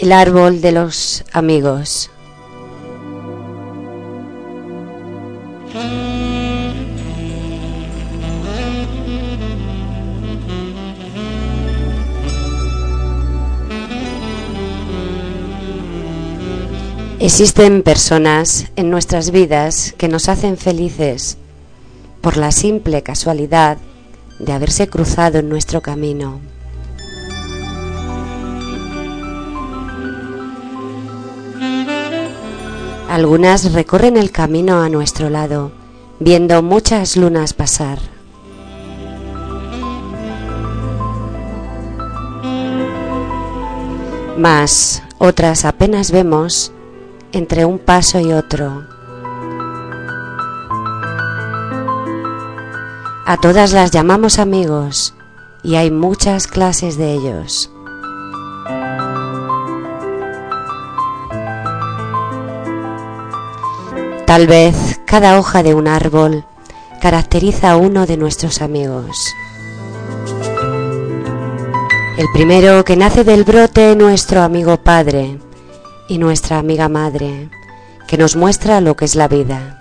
El árbol de los amigos. Existen personas en nuestras vidas que nos hacen felices por la simple casualidad de haberse cruzado en nuestro camino. Algunas recorren el camino a nuestro lado, viendo muchas lunas pasar. Mas otras apenas vemos entre un paso y otro. A todas las llamamos amigos y hay muchas clases de ellos. Tal vez cada hoja de un árbol caracteriza a uno de nuestros amigos. El primero que nace del brote, nuestro amigo padre, y nuestra amiga madre, que nos muestra lo que es la vida.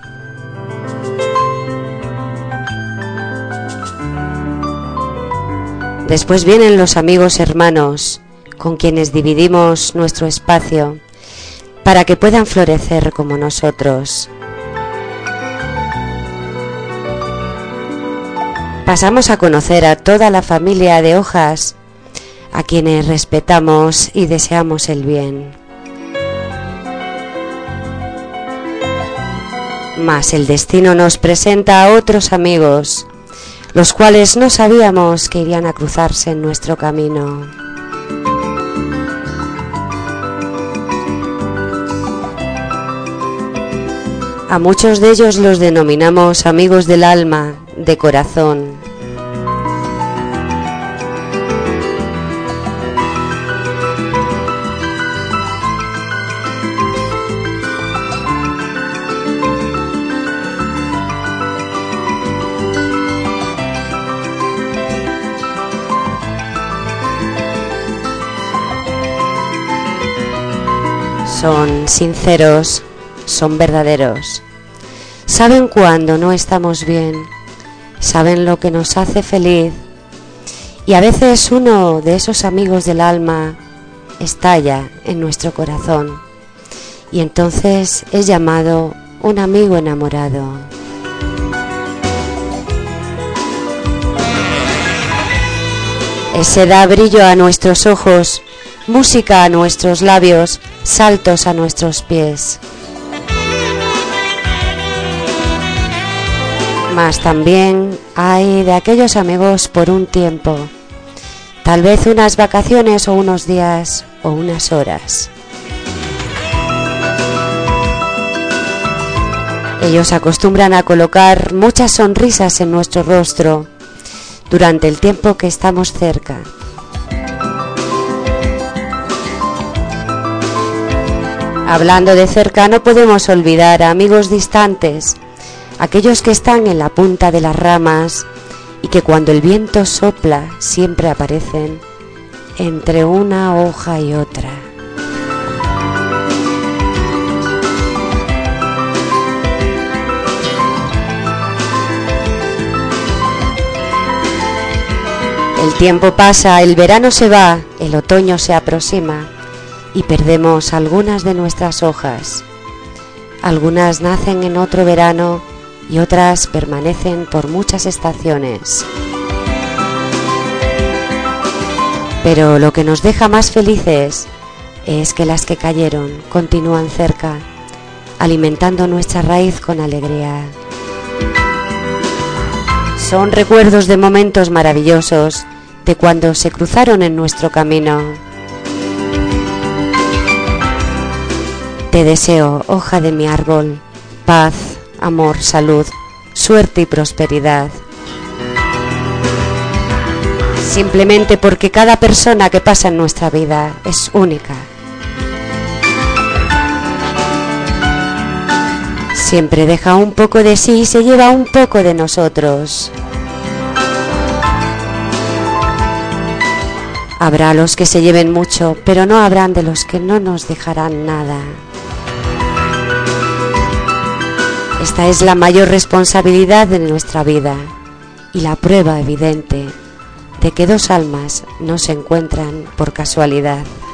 Después vienen los amigos hermanos, con quienes dividimos nuestro espacio, para que puedan florecer como nosotros. Pasamos a conocer a toda la familia de hojas, a quienes respetamos y deseamos el bien. Mas el destino nos presenta a otros amigos, los cuales no sabíamos que irían a cruzarse en nuestro camino. A muchos de ellos los denominamos amigos del alma, de corazón. Son sinceros, son verdaderos. Saben cuando no estamos bien, saben lo que nos hace feliz, y a veces uno de esos amigos del alma estalla en nuestro corazón y entonces es llamado un amigo enamorado. Ese da brillo a nuestros ojos, música a nuestros labios, saltos a nuestros pies. Mas también hay de aquellos amigos por un tiempo, tal vez unas vacaciones o unos días o unas horas. Ellos acostumbran a colocar muchas sonrisas en nuestro rostro durante el tiempo que estamos cerca. Hablando de cerca, no podemos olvidar a amigos distantes, aquellos que están en la punta de las ramas y que cuando el viento sopla siempre aparecen entre una hoja y otra. El tiempo pasa, el verano se va, el otoño se aproxima y perdemos algunas de nuestras hojas. Algunas nacen en otro verano y otras permanecen por muchas estaciones. Pero lo que nos deja más felices es que las que cayeron continúan cerca, alimentando nuestra raíz con alegría. Son recuerdos de momentos maravillosos de cuando se cruzaron en nuestro camino. Te deseo, hoja de mi árbol, paz, amor, salud, suerte y prosperidad. Simplemente porque cada persona que pasa en nuestra vida es única. Siempre deja un poco de sí y se lleva un poco de nosotros. Habrá los que se lleven mucho, pero no habrán de los que no nos dejarán nada. Esta es la mayor responsabilidad de nuestra vida y la prueba evidente de que dos almas no se encuentran por casualidad.